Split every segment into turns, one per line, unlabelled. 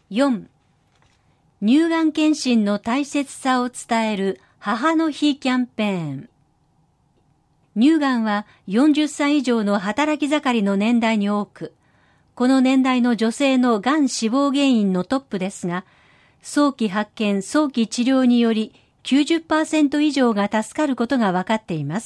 4. 乳がん検診の大切さを伝える母の日キャンペーン。乳がんは40歳以上の働き盛りの年代に多く、この年代の女性のがん死亡原因のトップですが、早期発見・早期治療により 90% 以上が助かることが分かっています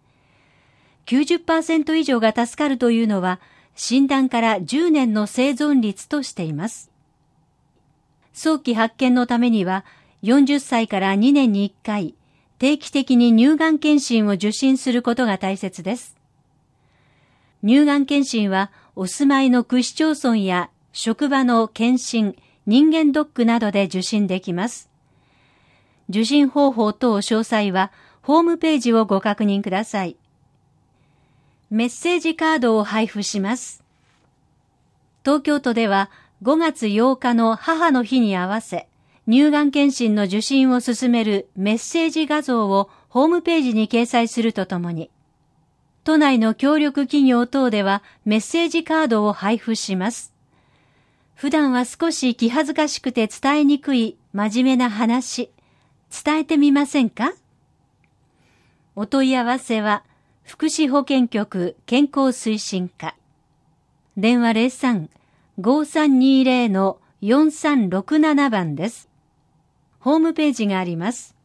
。90% 以上が助かるというのは、診断から10年の生存率としています。早期発見のためには、40歳から2年に1回、定期的に乳がん検診を受診することが大切です。乳がん検診は、お住まいの区市町村や職場の検診、人間ドックなどで受診できます。受診方法等詳細は、ホームページをご確認ください。メッセージカードを配布します。東京都では5月8日の母の日に合わせ、乳がん検診の受診を進めるメッセージ画像をホームページに掲載するとともに、都内の協力企業等ではメッセージカードを配布します。普段は少し気恥ずかしくて伝えにくい真面目な話、伝えてみませんか？お問い合わせは、福祉保健局健康推進課。電話 03-5320-4367 番です。ホームページがあります。